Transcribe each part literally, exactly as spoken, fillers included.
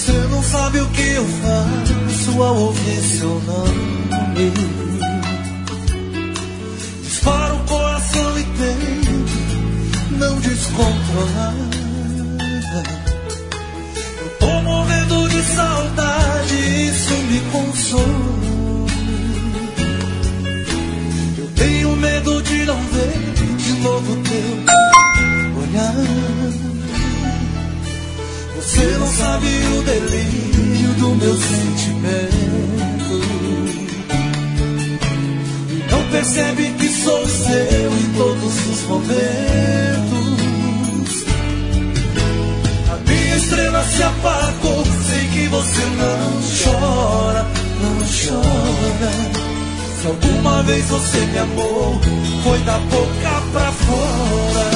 Você não sabe o que eu faço ao ouvir seu nome. Dispara o coração e tento não descontrolar. Eu tô morrendo de saudade, isso me consome. Eu tenho medo de não ver de novo teu olhar. Você não sabe o delírio do meu sentimento e não percebe que sou seu em todos os momentos. A minha estrela se apagou, sei que você não chora, não chora. Se alguma vez você me amou, foi da boca pra fora.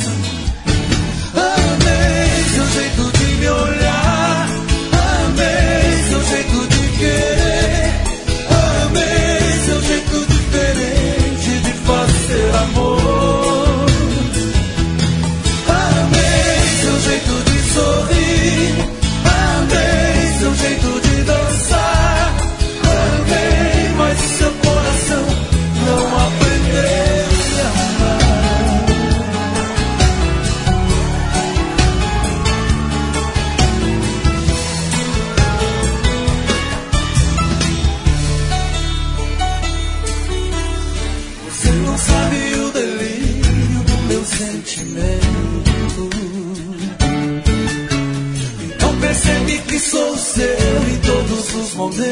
Amei seu jeito de me olhar, amei seu jeito de querer, amei seu jeito diferente de fazer amor, amei seu jeito de sorrir, amei seu jeito de dançar, amei, mas seu coração não aprendeu a me amar. Você não sabe o delírio do meu sentimento e não percebe que sou seu em todos os momentos.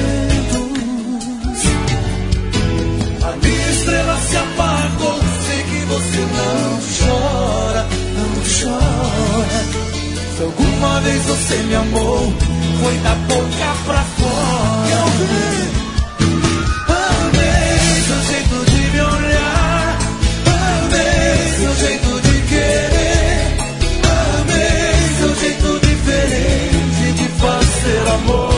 A minha estrela se apagou, sei que você não chora, não chora. Se alguma vez você me amou, foi da boca pra fora. Amei seu jeito de me olhar, amei seu jeito de querer, amei seu jeito diferente de fazer amor,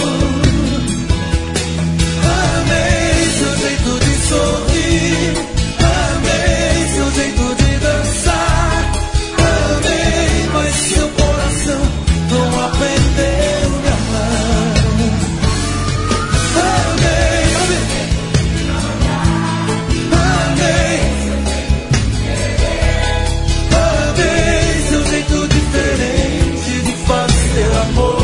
amei seu jeito de sorrir, amei seu jeito de dançar, amei, mas seu coração não aprendeu a me amar. Amei, amei, amei seu jeito diferente de fazer amor.